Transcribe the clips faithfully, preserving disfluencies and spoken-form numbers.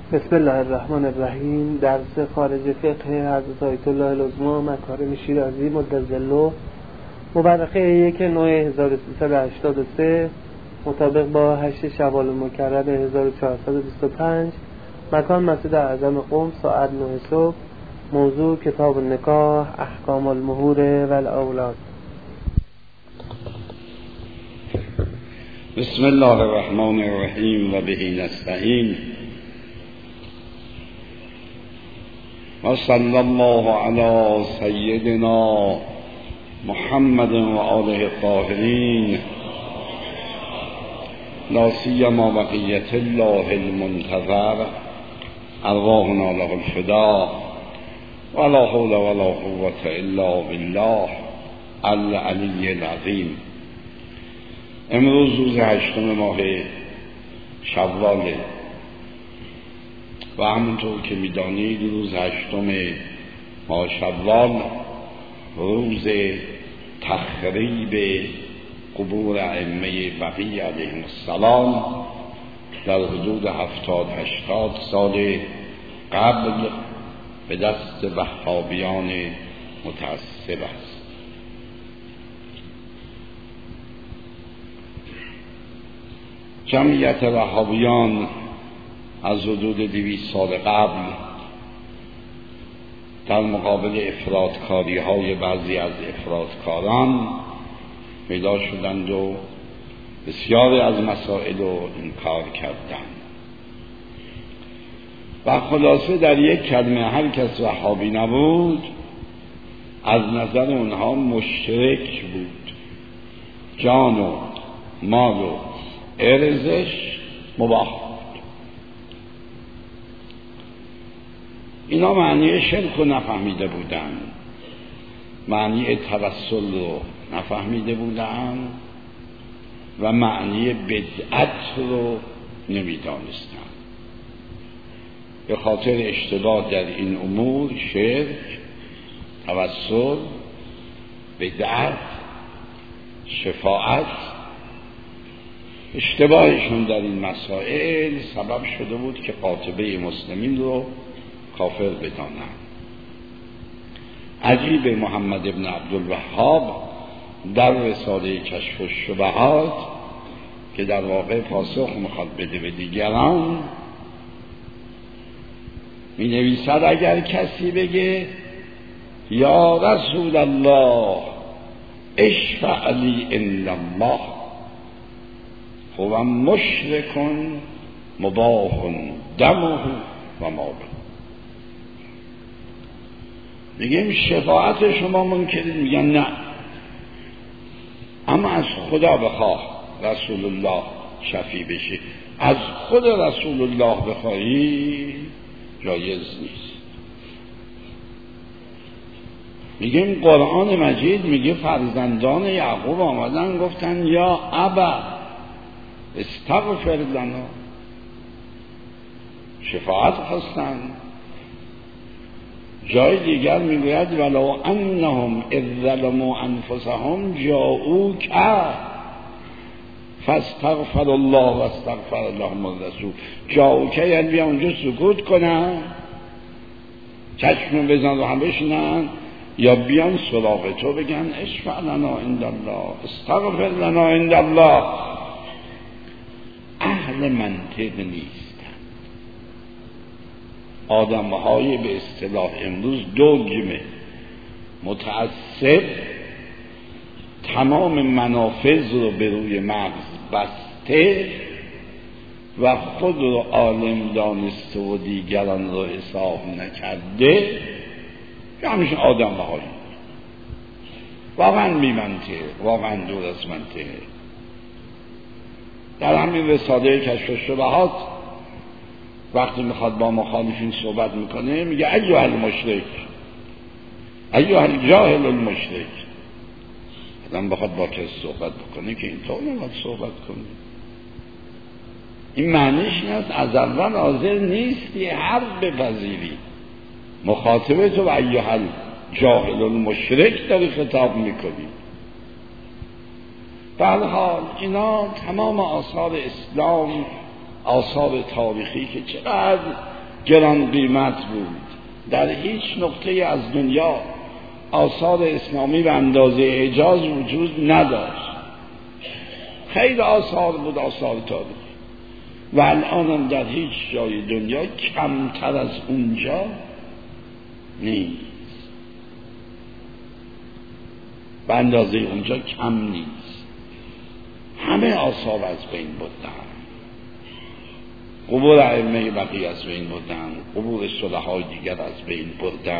بسم الله الرحمن الرحیم. درس خارج فقه حضرت آیت الله العظمی مکارم شیرازی مدظله، مورخه یک نوع هزار و سیصد و هشتاد و سه مطابق با هشت شوال مکرم هزار و چهارصد و بیست و پنج. مکان مسجد اعظم قم، ساعت نه صبح. موضوع کتاب النکاح، احکام المهور و الاولاد. بسم الله الرحمن الرحیم و به نستعین و صلی الله علی سیدنا محمد و آله الطاهرین، لا سیما بقیت الله المنتظر، ارواحنا له الفدا، ولا حول ولا قوة الا بالله العلی العظیم. امروز روز هشتم ماه شواله و همونطور که میدانید روز هشتم ماه شوال روز تخریب قبور ائمه بقیه علیهم السلام در حدود هفتاد هشتاد سال قبل به دست وهابیان متعصب است. جمعیت وهابیان از حدود دویست سال قبل در مقابل افراطکاری های بعضی از افراطکاران پیدا شدند و بسیاری از مسائل رو انکار کردند و خلاصه در یک کلمه هر کس وهابی نبود از نظر اونها مشرک بود، جان و مال و ارزش مباح بود. اینا معنی شرک رو نفهمیده بودن، معنی توسل رو نفهمیده بودن و معنی بدعت رو نمیدانستن. به خاطر اشتباه در این امور شرک، توسل، بدعت، شفاعت، اشتباهشون در این مسائل سبب شده بود که قاطبه مسلمین رو کافر بدانند. عجیب محمد ابن عبدالوهاب در رساله کشف الشبهات که در واقع پاسخ میخواد بده به دیگران می نویسد اگر کسی بگه یا رسول الله اشفع لی عند الله هو مشرک مباح دمه و ماله، میگیم شفاعت شما منکرید، میگن نه، اما از خدا بخواه رسول الله شفیع بشه، از خود رسول الله بخواهی جایز نیست. میگیم قرآن مجید میگه فرزندان یعقوب آمدن گفتن یا ابا استغفر لنا، شفاعت خواستن. جای دیگر میگوید ولو انهم اذ ظلموا انفسهم جاءوک فاستغفر الله و استغفر لهم الرسول. جاءوک یعنی بیا اونجا سکوت کنن، چشم بزن و هم بشنن، یا بیان سراغ تو بگن اشفع لنا عند الله استغفر لنا عند الله. اهل منطق نیستن، آدمهای به اصطلاح امروز دگمه، متعصب، تمام منافذ رو به روی مغز بسته و خود رو عالم دانسته و دیگران رو حساب نکرده، که همیشه آدمهایی واقعا بی منطق، واقعا دور از منطق. در همین رساله کشف الشبهات وقتی میخواد با مخالفین صحبت میکنه میگه ایها المشرک، ایها الجاهل المشرک. آدم بخواد با کسی صحبت بکنه که اینطور نباید صحبت کنه. این معنیش این است از اول حاضر نیستی حرف بپذیری، مخاطب تو و ایها الجاهل المشرک داری خطاب میکنی. به هر حال اینا تمام آثار اسلام، آثار تاریخی که چقدر گران قیمت بود. در هیچ نقطه از دنیا آثار اسلامی به اندازه حجاز وجود نداشت. خیلی آثار بود، آثار تاریخی، و الان در هیچ جای دنیا کمتر از اونجا نیست، به اندازه اونجا کم نیست. همه آثار از بین بردن، قبور ائمه بقیه از بین بردن، قبور صلحای دیگر از بین بردن،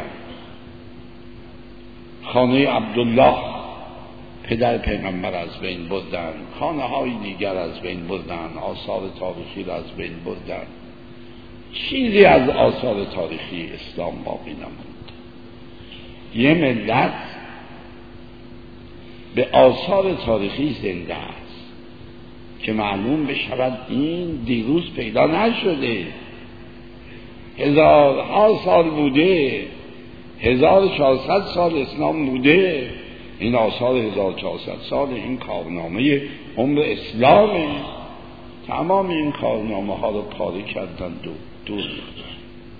خانه عبدالله پدر پیغمبر از بین بردن، خانه های دیگر از بین بردن، آثار تاریخی را از بین بردن. چیزی از آثار تاریخی اسلام باقی نموند. یه ملت به آثار تاریخی زنده است که معلوم بشود این دیروز پیدا نشده، هزارها سال بوده، هزار و چهارصد سال اسلام بوده. این آثار هزار و چهارصد سال این کارنامه عمر اسلامه. تمام این کارنامه ها رو پاره کردن و دور ریختن.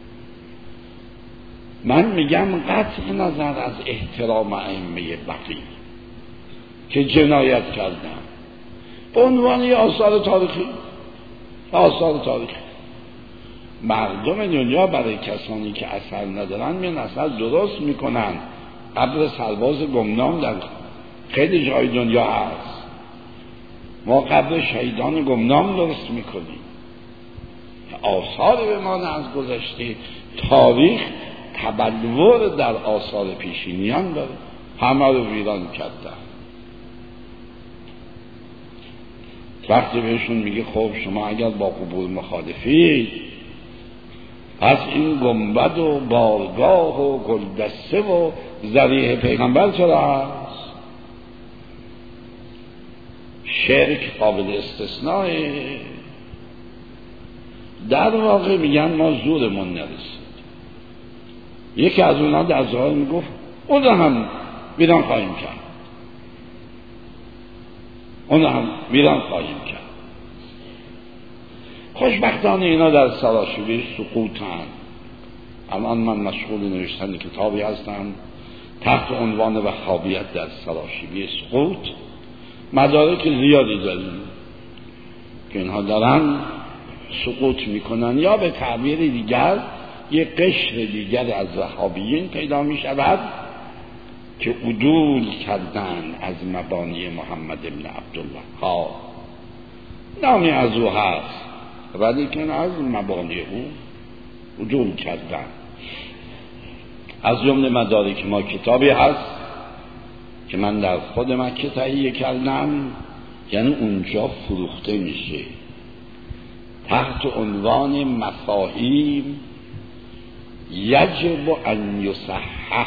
من میگم قطع نظر از احترام ائمه بقیه که جنایت کردن به عنوان آثار تاریخی، آثار تاریخی مردم دنیا برای کسانی که اثر ندارن میان اثر درست میکنن. قبر سرباز گمنام در خیلی جای دنیا هست، ما قبر شهیدان گمنام درست میکنیم. آثار به ما از گذشته، تاریخ تبلور در آثار پیشینیان داره، همه رو ویران کردن. وقتی بهشون میگه خب شما اگر با قبور مخالفید، پس این گنبد و بارگاه و گلدسته و ذریح پیغمبر چرا هست؟ شرک قابل استثناء. در واقع میگن ما زورمون نرسید. یکی از اونها در ظاهر میگفت اون هم ویران خواهیم کرد، اون هم ویران خواهیم کرد. خوشبختانه اینا در سراشیبی سقوطن. الان من مشغول نوشتن کتابی هستم تحت عنوان وهابیت در سراشیبی سقوط. مدارک زیادی داریم که اینها دارن سقوط میکنن، یا به تعبیر دیگر یک قشر دیگر از وهابیین پیدا میشود که عدول کردن از مبانی محمد بن عبدالله ها. نامی از او هست ولی که از مبانی او عدول کردن. از جمله مدارک ما کتابی هست که من در خود مکه تهیه کردم، یعنی اونجا فروخته میشه، تحت عنوان مفاهیم یجب ان یصحح،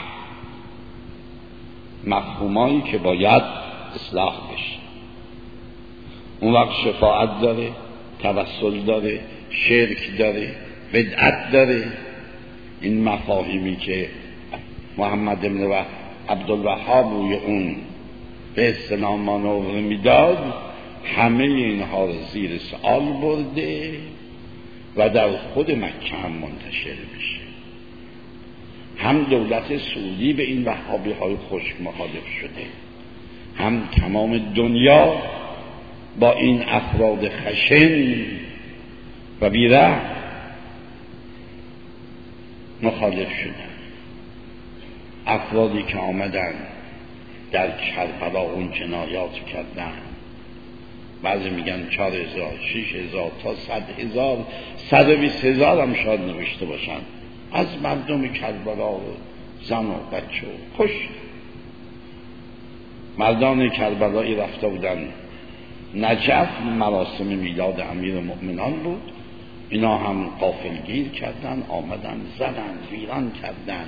مفهومایی که باید اصلاح بشه. اون وقت شفاعت داره، توسل داره، شرک داره، بدعت داره. این مفاهیمی که محمد بن عبدالوهاب روی اون به اصطلاح مانور میداد، همه اینها رو زیر سوال برده و در خود مکه هم منتشر میشه. هم دولت سعودی به این وهابی های خشک مخالف شده، هم تمام دنیا با این افراد خشن و بی‌رحم مخالف شدن. افرادی که آمدن در کربلا اون جنایات کردن، بعضی میگن چهار هزار، شش هزار تا صد هزار، صد و بیست هزار هم شاید نوشته باشن، از مردم کربلا و زن و بچه و کش. مردان کربلایی رفته بودن نجف، مراسم میلاد امیر المؤمنان بود، اینا هم غافلگیر کردن، آمدن زدن، ویران کردن،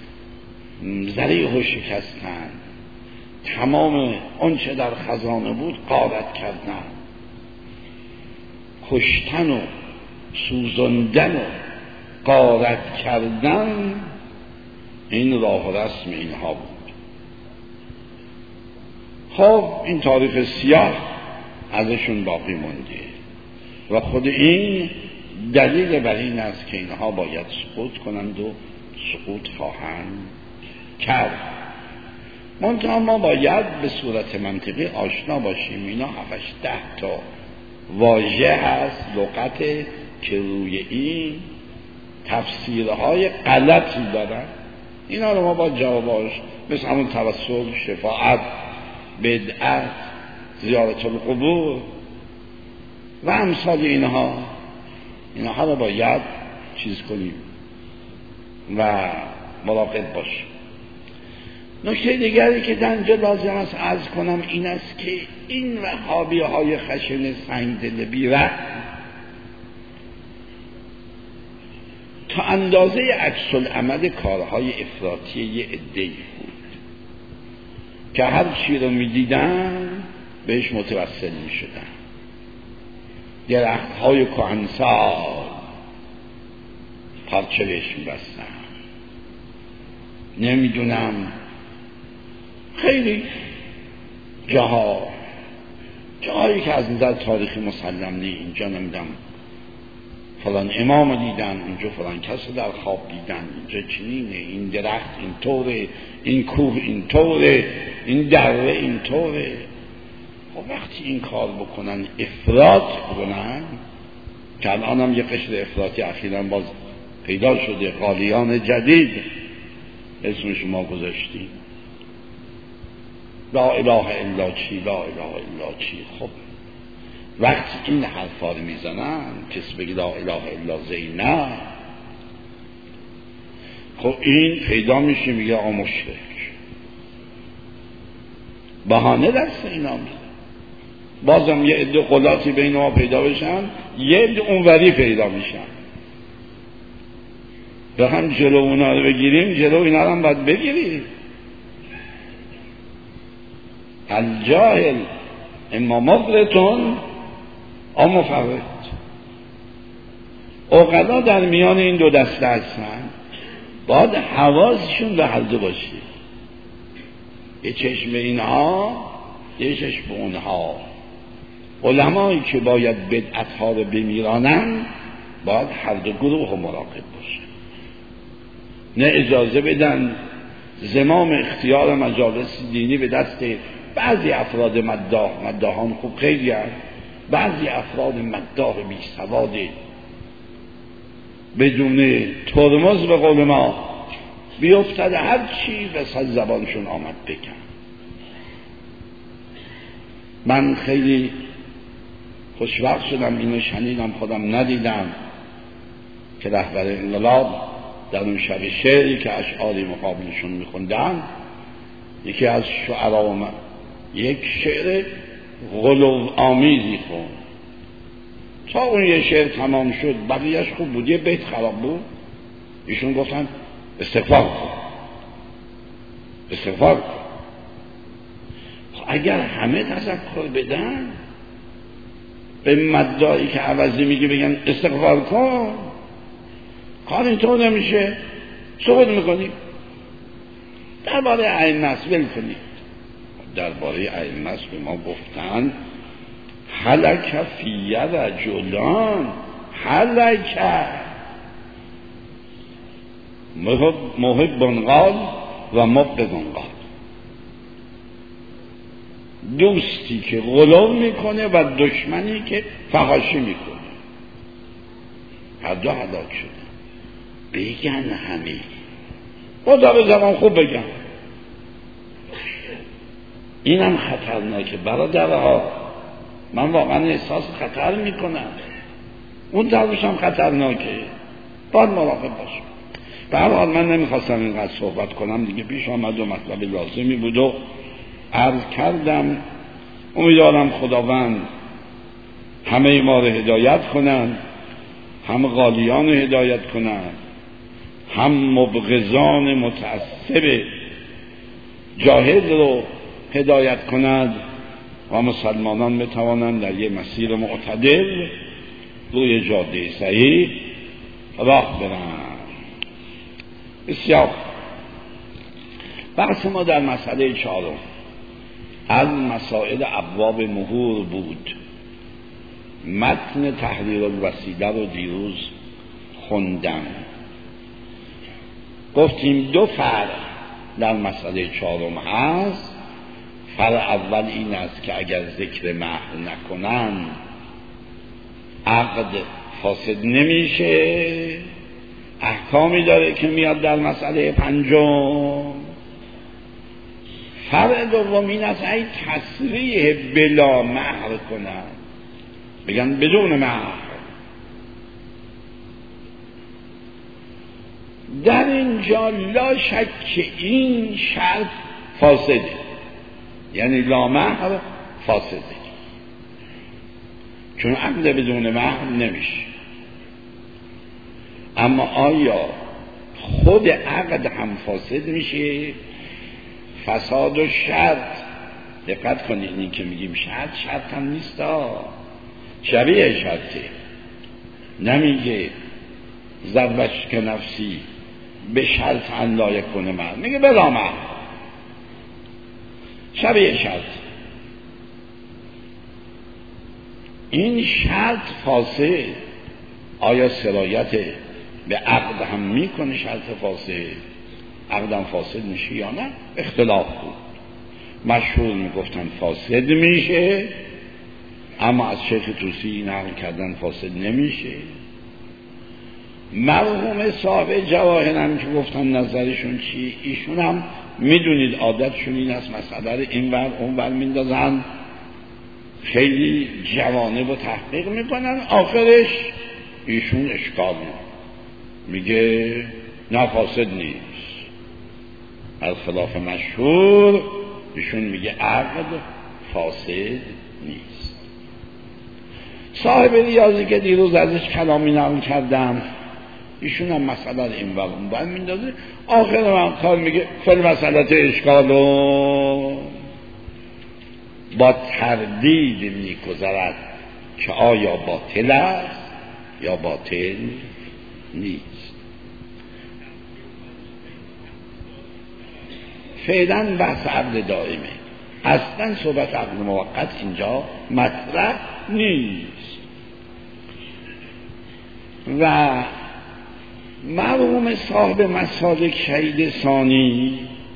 ذریح شکستن، تمام آنچه در خزانه بود غارت کردن، کشتن و سوزاندن و غارت کردن. این راه و رسم اینها بود. خب این تاریخ سیاه ازشون باقی مونده و خود این دلیل بر این است که اینها باید سقوط کنند و سقوط خواهند کرد. منتها ما باید به صورت منطقی آشنا باشیم. اینا هفتش ده تا واژه هست لغت که روی این تفسیرهای غلطی دارن. اینا رو ما با جواباش مثل همون توسل، شفاعت، بدعت، زیارت القبور و امثال اینها اینها رو باید چیز کنیم و مراقب باشیم. نکته دیگری که در اینجا لازم است عرض کنم این است که این وهابیه های خشن سنگدل بی‌رحم تا اندازه عکس العمل کارهای افراطی یه عده‌ای بود که هر چی رو می دیدن بهش متوسل می شدن. درخت های کهنسال پارچه بهش می بستن. نمیدونم خیلی جاها جایی که از نظر تاریخی مسلم نی، اینجا نمیدونم فلان امام دیدن، اونجا فلان کس در خواب دیدن، اینجا چنینه، این درخت این طوره، این کوه این طوره، این دره این طوره. خب وقتی این کار بکنن افراط کنن که الان هم یه قشر افراطی اخیراً باز پیدا شده، قالیان جدید اسمش ما گذاشتیم، لا اله الا چی لا اله الا چی. خب وقتی این حرفا رو میزنن کسی بگی لا اله الا زینب، خب این پیدا میشه میگه آ مشرک، بهانه دست اینا میده. بازم یه عده قلاتی بین ما پیدا بشن، یه عده اونوری پیدا میشن، به هم جلو اونا رو بگیریم، جلو اینا رو هم باید بگیریم. الجاهل اما مفرطون او مفرط. عقلا در میان این دو دسته هستن، باید حواسشون به هر دو باشه. یه چشم اینها، یه چشم اونها. علمایی که باید بدعتها رو بمیرانن باید هر دو گروه رو مراقب باشه، نه اجازه بدن زمام اختیار مجالس دینی به دست بعضی افراد مداح، مداحان خوب خیلی هست، بعضی افراد مداح بی سواد بدون ترمز به قول ما بیفتد هر چی وسط زبانشون آمد بکن. من خیلی خوشوقت شدم اینو شنیدم، خودم ندیدم، که رهبر انقلاب در اون شب شعری که اشعاری مقابلشون میخوندن، یکی از شعرا اومد یک شعر غلو آمیزی خوند. تا اون یه شعر تمام شد بقیهش خوب بود، یه بیت خراب بود، ایشون گفتن استغفار کن استغفار کن. اگر همه تذکر بدن به مدعی که عوضی میگه بگن استغفار کن، کار اینطور نمیشه، سقوط میکنی. درباره ائمه است ول کنید. درباره ائمه است به ما گفتن هلک فی رجلان، هلک محب قال و مبغض قال. دوستی که غلو میکنه و دشمنی که فحاشی میکنه، هر دو هلاک شده. بگن همه خدا به زمان خوب بگن. اینم خطرناکه برادرها، من واقعا احساس خطر میکنم، اون طرفش هم خطرناکه، باید مراقب باشم. به هر حال من نمیخواستم اینقدر صحبت کنم دیگه، پیش آمد و مطلب لازمی بود و عرض کردم. امیدوارم خداوند همه ما رو هدایت کنند، هم غالیان رو هدایت کنند، هم مبغضان متعصب جاهل رو هدایت کنند و مسلمانان بتوانند در یک مسیر معتدل روی جاده صحیح راه برند. بسیار بحث ما در مسئله چهارم از مسائل ابواب مهور بود. متن تحریر الوسیله رو دیروز خوندم. گفتیم دو فرع در مسئله چهارم هست. فرع اول این است که اگر ذکر مهر نکنن عقد فاسد نمیشه، احکامی داره که میاد در مسئله پنجم. فرع دوم این است ای تصریح بلا مهر کنن، بگن بدون مهر. در اینجا لا شک که این شرط فاسده، یعنی لا مهر فاسده، چون عقد بدون مهر نمیشه. اما آیا خود عقد هم فاسد میشه؟ فساد و شرط، دقت کنید این که میگیم شرط، شرط هم نیست ها، شبیه شرطه. نمیگه زوج که نفسی به شرط ان لا یکون مهر، میگه بلا مهر، شبیه شرط. این شرط فاسد آیا سرایت به عقد هم میکنه؟ شرط فاسد عقدم فاسد میشه یا نه؟ اختلاف بود. مشهور میگفتن فاسد میشه، اما از شیخ توسی نقل کردن فاسد نمیشه. مرحوم صاحب جواهر هم که گفتن نظرشون چی، ایشون هم میدونید عادتشون این است مسئله رو این ور اون ور میندازن، خیلی جوانب رو تحقیق میکنن، آخرش ایشون اشکال میگه نه فاسد نیست. از خلاف مشهور ایشون میگه عقد فاسد نیست. صاحب ریاضی که دیروز ازش کلامی نقل کردم، ایشون هم مسئله رو این ور اون ور میندازه، آخر من کار میگه فل مسئله اشکالو با تردید میگذرد که آیا باطل است یا باطل نیست. فعلا بحث عقد دائمه، اصلا صحبت عقد موقت اینجا مطرح نیست. و مرحوم صاحب مسالک شهید ثانی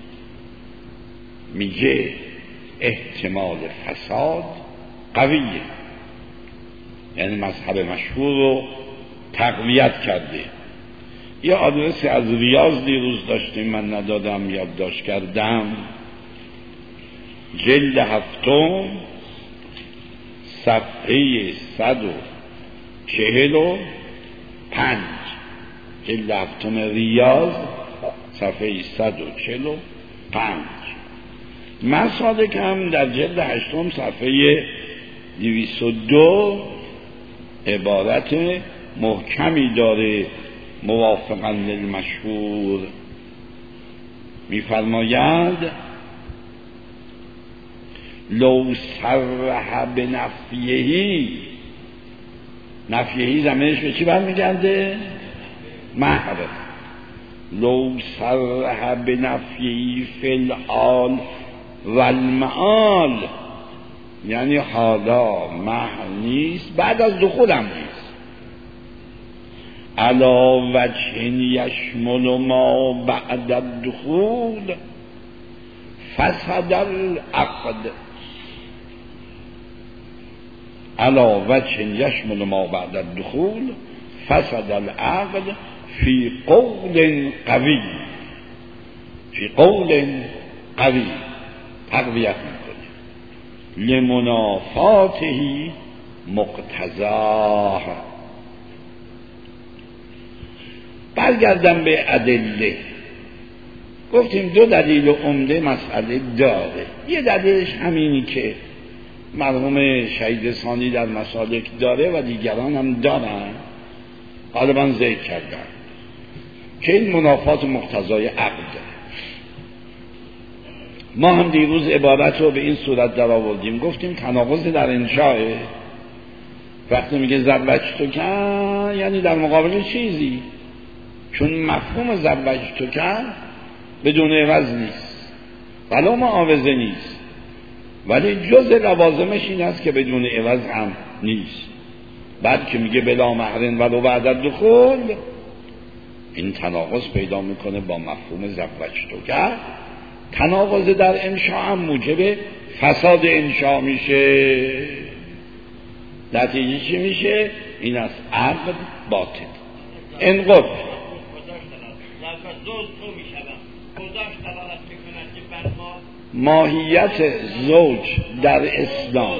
میگه احتمال فساد قویه، یعنی مذهب مشهور رو تقویت کرده. یه آدرسی از ریاض دیروز داشتیم، من ندادم، یادداشت کردم، جلد هفتم صفحه صد و چهل و پنج، جلد هفتم ریاض صفحه صد و چهل و پنج. مسالک هم در جلد هشتم صفحه دویست و دو عبارت محکمی داره موافقا للمشهور. میفرماید لو صرح بنفیهی، نفیهی زمینش به چی برمیگرده؟ مهر. لو صرح بنفیهی فی الحال و المعال، یعنی حالا مهر نیست، بعد از دخول هم نیست. علا وجه یشمل ما بعد الدخول فسد العقد. علا وجه یشمل ما بعد الدخول فسد العقد فی قول قوی، فی قول قوی تقویت میکنه لمنافاته مقتضاه. برگردم به ادله. گفتیم دو دلیل عمده مسئله داره. یه دلیلش همینی که مرحوم شهید ثانی در مسالک داره و دیگران هم دارن، غالبا ذکر کردن، که این منافات مقتضای عقد. ما هم دیروز عبارت رو به این صورت در آوردیم، گفتیم تناقض در انشاء. وقتی میگه زوجتو کن یعنی در مقابل چیزی، چون مفهوم زوجتو کن بدون عوض نیست، ولو معاوضه نیست، ولی جز لوازمش این است که بدون عوض هم نیست. بعد که میگه بلا مهرن ولو بعد الدخول، این تناقض پیدا میکنه با مفهوم زوجتک. تناقض در انشاء هم موجب فساد انشاء میشه. نتیجه چی میشه؟ این از عقد باطل. انقض ماهیت زوج در اسلام،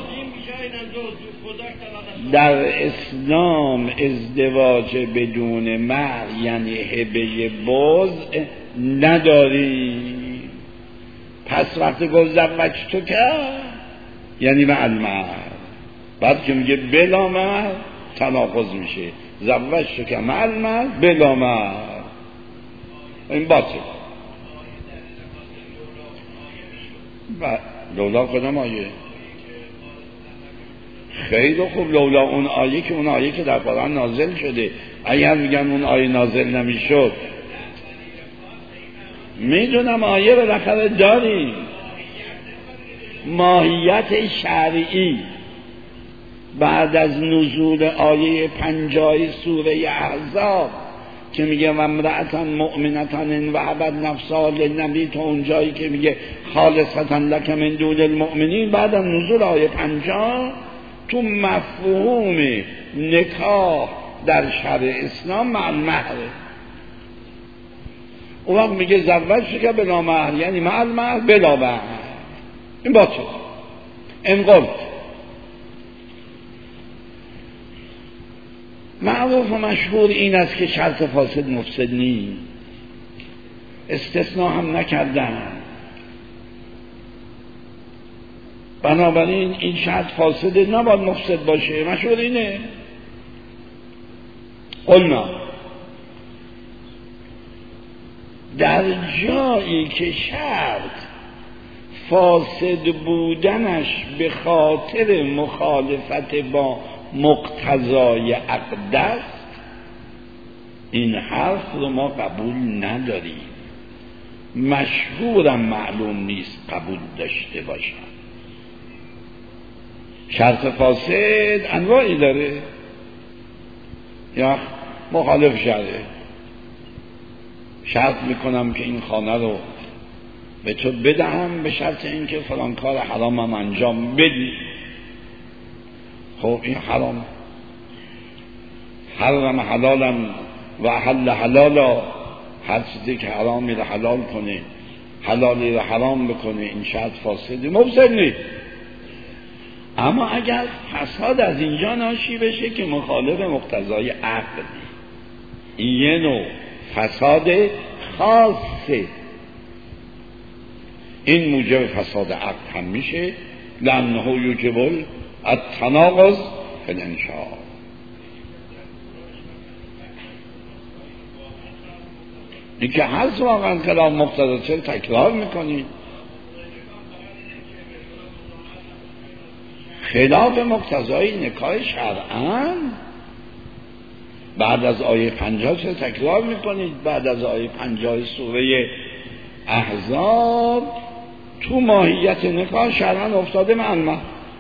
در اسلام ازدواج بدون مهر یعنی هبه بضع نداری. پس وقتی گفت زوجتک یعنی مع المهر، بعد که میگه بلا مهر تناقض میشه. زوجتک مع المهر بلا مهر، این باطل. و لولا کدام آیه؟ خیلی خوب، لولا اون آیه که اون آیه که در قرآن نازل شده. اگر میگن اون آیه نازل نمیشد، میدونم آیه بالاخره داریم. ماهیت شرعی بعد از نزول آیه پنجاه سوره احزاب که میگه و امرأة مؤمنة و وهبت نفسها للنبی، تا اونجایی که میگه خالصة لک من دون المؤمنین، بعد از نزول آیه پنجاه تو مفهوم نکاح در شرع اسلام مع المهر. اون وقت میگه زوجتک بلا مهر یعنی مع المهر بلا مهر، این باطل. انقلت معروف و مشهور این است که شرط فاسد مفسد نیست، استثناء هم نکردن. بنابراین این شرط فاسد نباید مفسد باشه، مشهور اینه. قلنا در جایی که شرط فاسد بودنش به خاطر مخالفت با مقتضای عقد است، این حرف رو ما قبول نداریم. مشهورم معلوم نیست قبول داشته باشم. شرط فاسد انواعی داره، یا مخالف شرعه. شرط میکنم که این خانه رو به تو بدهم به شرط اینکه فلان کار حرامم انجام بدی. خب این حرام، حرم حلالم و حل حلالا، هر چیزی که حرامی رو حلال کنه حلالی رو حرام بکنه، این شرط فاسده، مفسد نیست. اما اگر فساد از اینجا ناشی بشه که مخالف مقتضای عقل، این یه نوع فساد خاصه، این موجب فساد عقل هم میشه. لأنه یوجب التناقض فی الانشاء. این که هست واقعا کلام مقتضا، چرا تکرار میکنی؟ خلاف مقتضای نکاح شرعاً. بعد از آیه پنجاه چرا تکرار میکنید؟ بعد از آیه پنجاه سوره احزاب تو ماهیت نکاح شرعاً افتاده معلومه.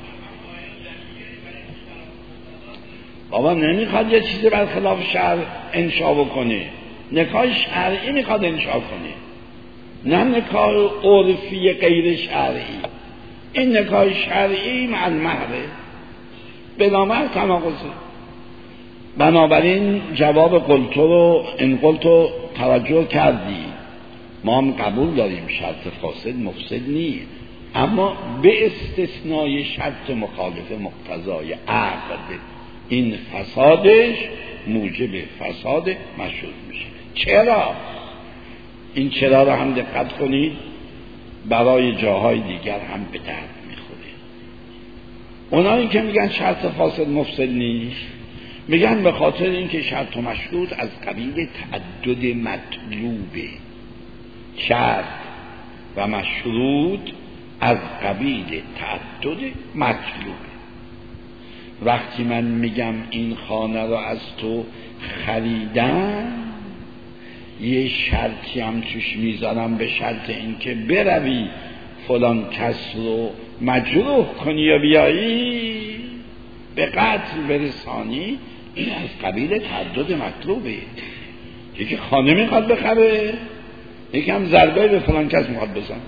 بابا نمیخواد یه چیزی بر خلاف شرع انشا بکنه، نکاح شرعی میخواد انشا کنه، نه نکاح عرفی غیر شرعی. این نکاح شرعی مع المهره، بلا مهر تناقضه. بنابراین جواب قلتو رو این قلتو توجه کردی، ما هم قبول داریم شرط فاسد مفسد نیست، اما به استثنای شرط مخالف مقتضای عقد، این فسادش موجب فساد مشروط میشه. چرا؟ این چرا رو هم دقت کنید، برای جاهای دیگر هم به درد میخوره. اونایی که میگن شرط فاسد مفسد نیست، میگن به خاطر اینکه شرط و مشروط از قبیل تعدد مطلوبه. شرط و مشروط از قبیل تعدد مطلوبه. وقتی من میگم این خانه رو از تو خریدم، یه شرطی هم توش میذارم، به شرط اینکه بروی فلان کس رو مجروح کنی یا بیایی. به قتل برسانی، این از قبیل تعدد مطلوبه. یکی خانه میخواد بخره، یکی هم ضربه به فلان کس میخواد بزن.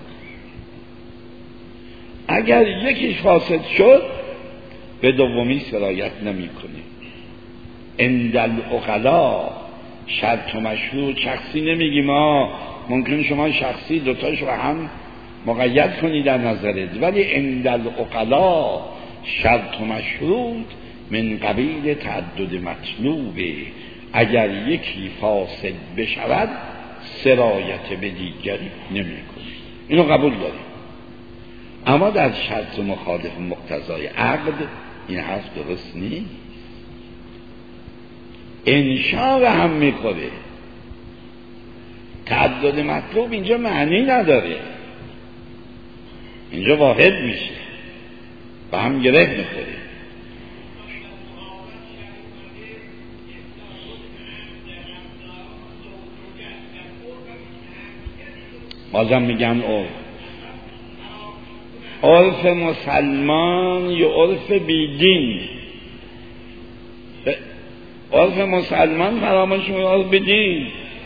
اگر یکیش فاسد شد به دومی سرایت نمیکنه. اندل عقلا شرط و مشروط شخصی نمیگیم، ما ممکن شما شخصی دوتاش رو هم مقید کنی در نظرت، ولی اندل عقلا شرط و مشروط من قبیل تعدد مطلوبه. اگر یکی فاسد بشود سرایت به دیگری نمیکنه. اینو قبول داریم. اما در شرط مخالف مقتضای عقد این حرف درست نیست. انشاء هم میخوره. تعدد مطلوب اینجا معنی نداره، اینجا واحد میشه، با هم گره میخوره. بازم میگم عرف عرف مسلمان یا عرف بیدین. عرف مسلمان فراموش میکنه، عرف بیدین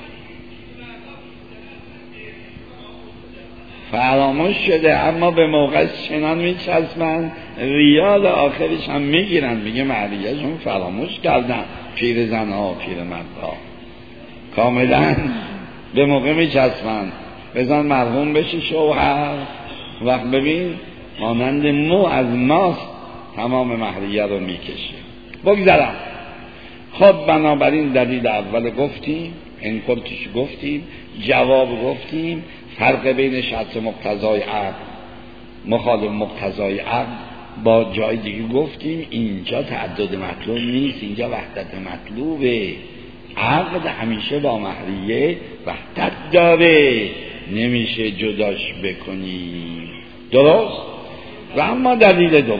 فراموش شده، اما به موقع چنان میچسبن ریال آخرش هم میگیرن، میگه مهریه‌شون فراموش کردن. پیر زنها پیر مردها کاملا به موقع میچسبن، بزن مرحوم بشی شوهر، وقت ببین مانند مو از ماست تمام مهریه رو میکشه. بگذارم. خب بنابراین دلیل اول گفتیم، انکلتش گفتیم، جواب گفتیم، فرق بین شرط مقتضای عقد مخالف مقتضای عقد با جای دیگه گفتیم. اینجا تعدد مطلوب نیست، اینجا وحدت مطلوبه. عقد همیشه با مهریه وحدت داره، نمیشه جداش بکنی. درست؟ و اما دلیل دوم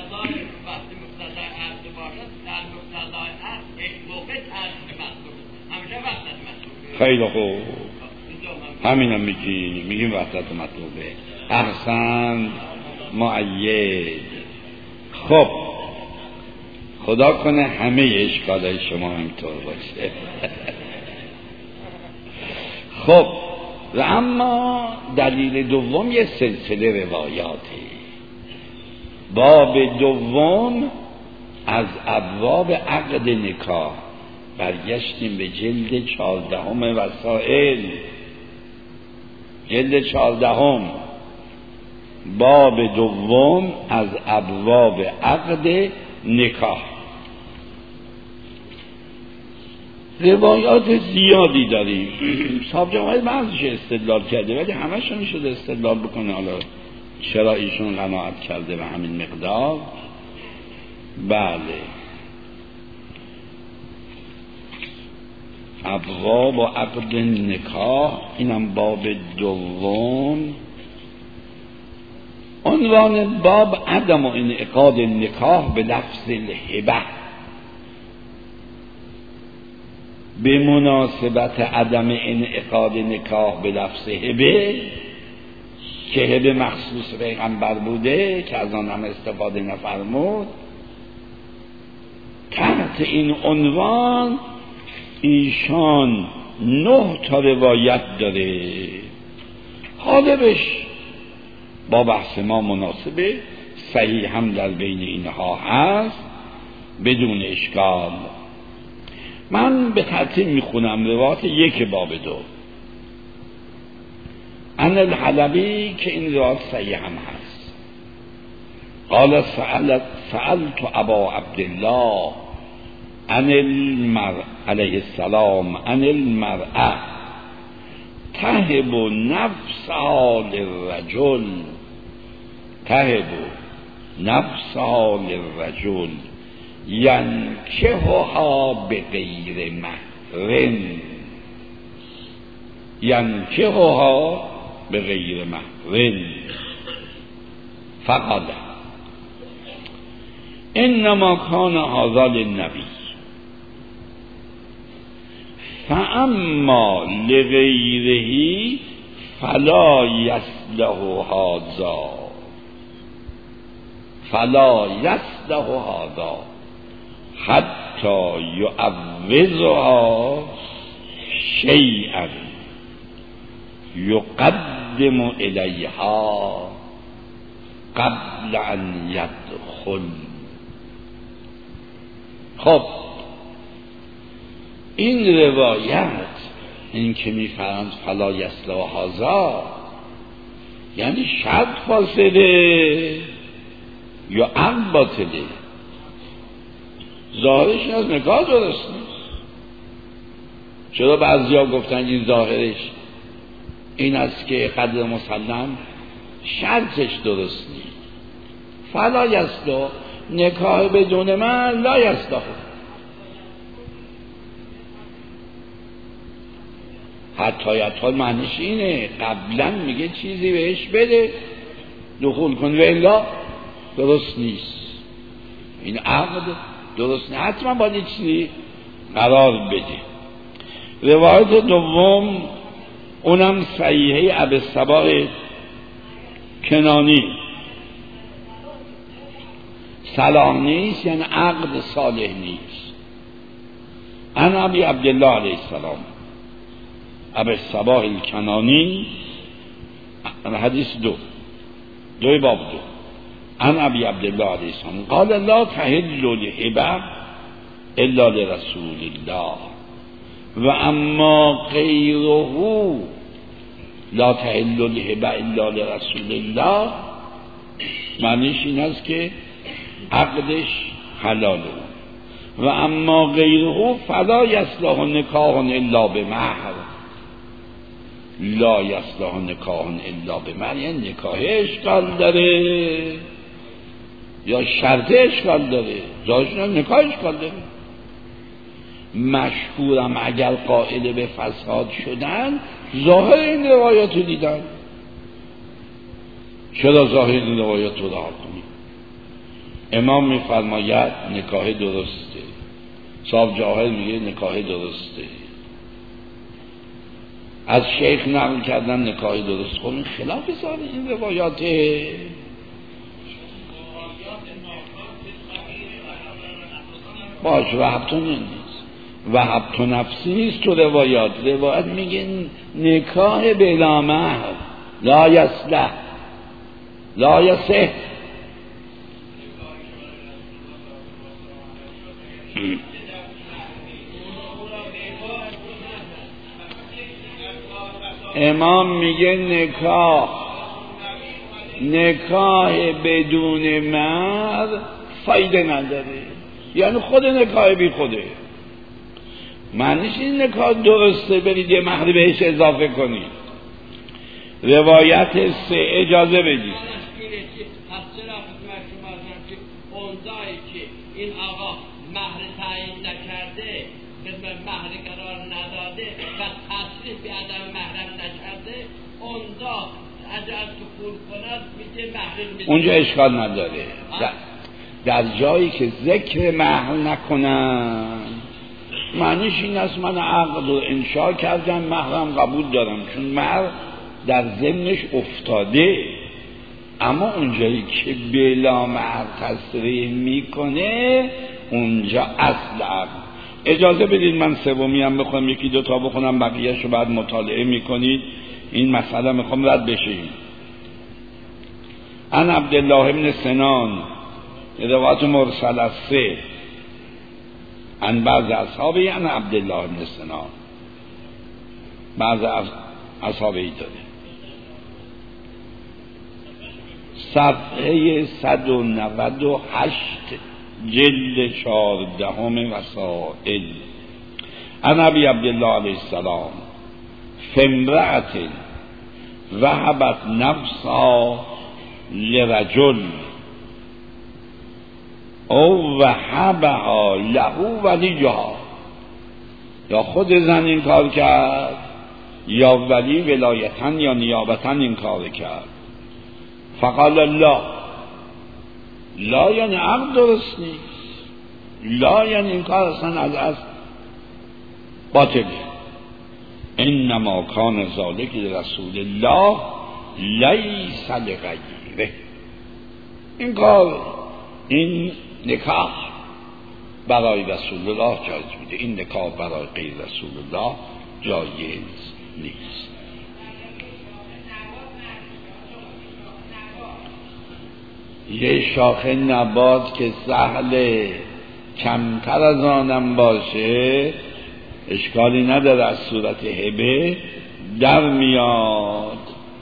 خیلی خوب، همینم میگی، میگیم وحدت مطلوبه. احسن، مؤید. خب خدا کنه همه اشکالای شما همینطور باشه. خب و اما دلیل دوم یه سلسله روایاتی. باب دوم از ابواب عقد نکاح. برگشتیم به جلد چهاردهم وسائل، جلد چهاردهم، باب دوم از ابواب عقد نکاح. روایات زیادی داریم. صاحب جماعت بعضیش استدلال کرده ولی همشون میشد استدلال بکنه. حالا چرا ایشون قناعت کرده به همین مقدار؟ بله، ابواب و عقد نکاح، اینم باب دوم. عنوان باب عدم و انعقاد نکاح به لفظ الهبه. به مناسبت عدم انعقاد نکاح به لفظ هبه که هبه مخصوص پیغمبر بوده که از آن هم استفاده نفرمود، تحت این عنوان ایشان نه تا روایت داره. حاضرش با بحث ما مناسبه، صحیح هم در بین اینها هست بدون اشکال. من به ترتیب میخونم روایت یک باب دو. عن الحلبی که این روایت صحیح هم هست. قال سألت سألت ابا عبدالله عن المرء علیه السلام عن المرأة تهب نفسها للرجل تهب نفسها للرجل ینکحها بغیر مهر ینکحها بغیر مهر فقال انما کان هذا للنبی فاما لغیره فلا یصلح هذا فلا یصلح هذا حتی یعوضها شیئا یقدم الیها قبل ان یدخل. خب این روایت، این که میفرماند فلا یصلح هذا، یعنی شرط فاسده یا عقد باطله. ظاهرش از نکاح درست نیست. چرا بعضیا گفتن این ظاهرش این است که قدر مسلم، شرطش درست نیست. فلا یصلح، نکاح بدون من لا یصلح. حتی یدخل معنیش اینه قبلا میگه چیزی بهش بده دخول کن و الا درست نیست. این عقد درست نیست، حتما باید چیزی قرار بده. روایت دوم اونم صحیحه ابی الصباح کنانی، صلاح نیست یعنی عقد صالح نیست. عن ابی عبدالله علیه السلام ابی الصباح الکنانی، حدیث دو دوی باب دو. عن ابی عبدالله علیه السلام قال لا تحل الهبه الا لرسول الله و اما غیره لا تحل الهبه الا لرسول الله، معنیش این است که عقدش حلاله. و اما غیره فلا یصلح نکاح الا بمهر، لا یصلح نکاح الا بمهر، یعنی نکاح اشکال داره یا شرط اشکال داره، ظاهرش نکاح اشکال داره. مشهورم اگر قائل به فساد شدن ظاهر این روایات رو دیدن. چرا ظاهر این روایات رو رها کنیم؟ امام میفرماید نکاح درسته، صاحب جاهل میگه نکاح درسته، از شیخ نقل کردن نکاح درست. خب این خلاف ظاهر این روایاته. باش وهبتون نیست، وهبت نفسی نیست تو روایات. روایت میگه نکاح بلا مهر لا یصلح لا یصح. امام میگه نکاح نکاح بدون مهر فایده نداره، یعنی خود نکاح بی خوده. معنیش این نکاح درسته برید یه مهر بهش اضافه کنید. روایت سه اجازه بدید. این آقا مهر تعیین نکرده، مهر قرار نداده و تصریح به عدم محرم نکرده، اونجا اگر دخول کند میگه محرم میشه. اونجا اشکال نداره. در, در جایی که ذکر مهر نکنن معنیش این است من عقد رو انشاء کردم، مهرم قبول دارم، چون مهر در ضمنش افتاده. اما اونجایی که بلا مهر تصریح میکنه اونجا اصل عقد. اجازه بدید من سومی هم بخونم، یکی دو تا بخونم، بقیه‌شو بعد مطالعه میکنید. این مسئله میخوام رد بشه. عن عبدالله بن سنان، روایت مرسل از سه عن بعض اصحابی، عن عبدالله بن سنان بعض اصحابی داره. صفحه صد و نود و هشت جلد چهاردهم وسائل. عن ابی عبدالله علیه السلام فامرأة وهبت نفسها لرجل او وهبها له ولیها، یا خود زن این کار کرد یا ولی ولایتاً یا نیابتاً این کار کرد. فقال لا، لا یعنی عقد درست نیست، لا یعنی این کار اصلا از اصل باطله. انما کان ذالک لرسول الله لیس لغیره، این کار این نکاح برای رسول الله جایز بوده، این نکاح برای غیر رسول الله جایز نیست. یه شاخه نبات که سهل کمتر از آنم باشه اشکالی نداره، از صورت هبه در میاد.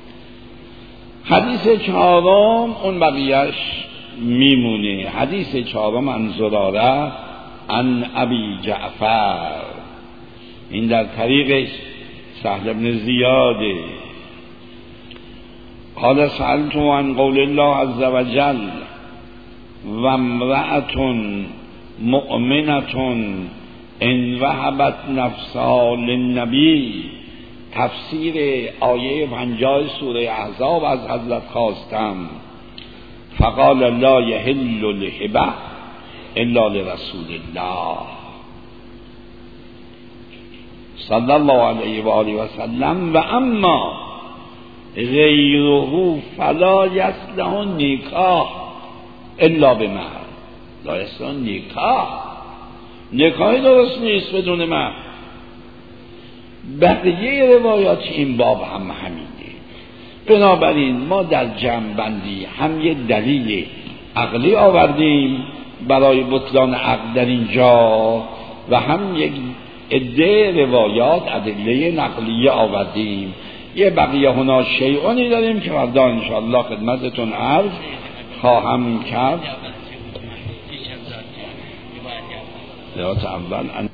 حدیث چهارم اون بقیهش میمونه. حدیث چهارم عن زراره عن ابی جعفر، این در طریقش سهل بن زیاده. قال سألت عن قول الله عز وجل و امرأة مؤمنة ان وهبت نفسها للنبی، تفسیر آیه پنجاه سوره احزاب از حضرت خواستم. فقال لا یحل الهبة الا لرسول الله صلی الله علیه و آله و سلم و اما غیره فلا یصلح نکاح الا بمهر. لا یصلح نکاح، نکاحی درست نیست بدون مهر. بقیه روایات این باب هم همینه. بنابراین ما در جمع بندی هم یک دلیل عقلی آوردیم برای بطلان عقد در اینجا و هم یک عده روایات ادله نقلیه آوردیم. یه بقیه هنا شیعونی داریم که فردا انشاءالله خدمتتون عرض خواهم کرد. روایت اول